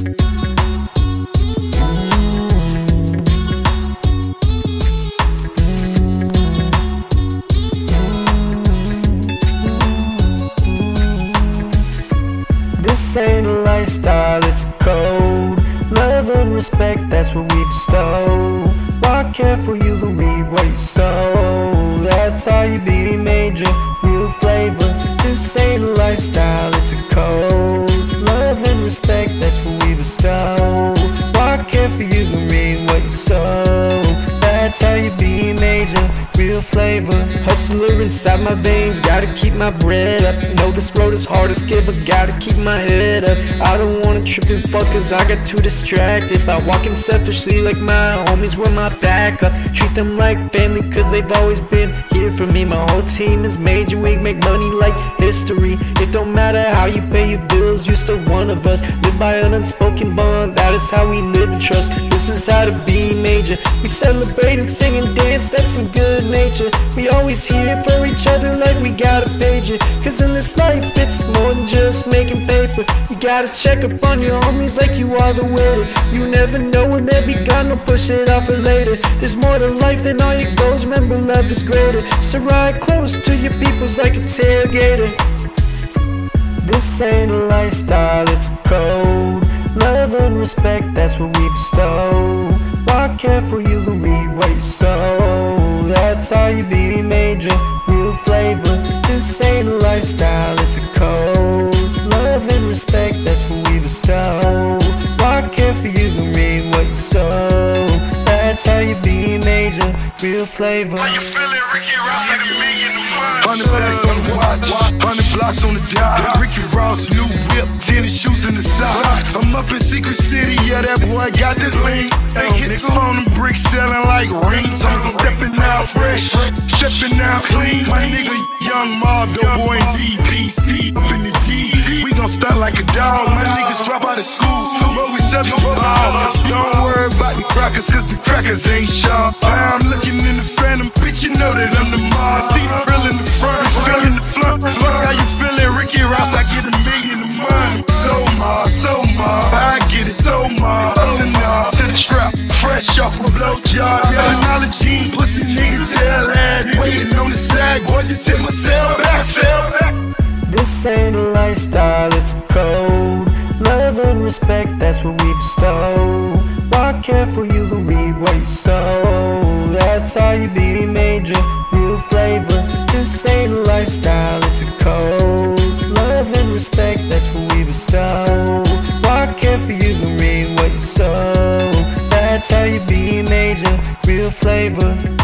This ain't a lifestyle, it's a code. Love and respect, that's what we bestow. Walk careful, you can reap what you sow. That's how you be major, real flavor. This ain't a lifestyle, it's a code. Love and respect, that's what we bestow. Walk careful, you can reap what you sow. That's how you be major, real flavor. Hustler inside my veins, gotta keep my bread up. Know this road is hard to skip, but gotta keep my head up. I don't wanna trip and fuck cause I got too distracted by walking selfishly like my homies were my backup. Treat them like family cause they've always been here for me. My whole team is major, we make money like history. It don't matter how you pay your bills, you're still one of us. Live by an unspoken bond, that is how we live and trust. This is how to be major. We celebrate and sing and dance, that's some good nature. We always here for each other like we got a pager. Cause in this life it's more than just making paper. You gotta check up on your homies like you are the waiter. You never know when they'll be gone, don't push it off for later. There's more to life than all your goals, remember love is greater. So ride close to your peoples like a tailgater. This ain't a lifestyle, it's a code. Love and respect, that's what we bestow. Walk careful, you can reap what you sow. That's how you be major, real flavor. This ain't a lifestyle, it's a code. Love and respect, that's what we bestow. Walk careful, you can reap what you sow. That's how you be major, real flavor. How you feeling, Ricky Ross? Like a million a month. 100 stacks on the watch, 100 blocks on the dot. Ricky Ross, new whip, tennis shoes in the socks. I'm up in Secret City, yeah, that boy got the link. They hit the phone and bricks selling like ringtones. I'm stepping out fresh, stepping out clean. My nigga, Young Mob, dope boy, and DPC up in the D. We gon' start like a dog. My niggas drop out of school, but we shut the ball. Don't worry about the crackers, cause the crackers ain't sharp. I'm looking in the phantom, bitch, you know that I'm the mob. See the frill in the front, frill in the front. Fuck how you feeling, Ricky Ross? I get a million a month. So mob, I get it, so mob. Pulling up to the trap, fresh off a blowjob. $1 jeans, pussy nigga tell that. Waiting on the side, boy, just hit myself back. This ain't a lifestyle, it's a code. Love and respect, that's what we bestow. Walk careful, you can reap what you sow. That's how you be major, real flavor. This ain't a lifestyle, it's a code. Love and respect, that's what we bestow. Walk careful, you can reap what you sow. That's how you be major, real flavor.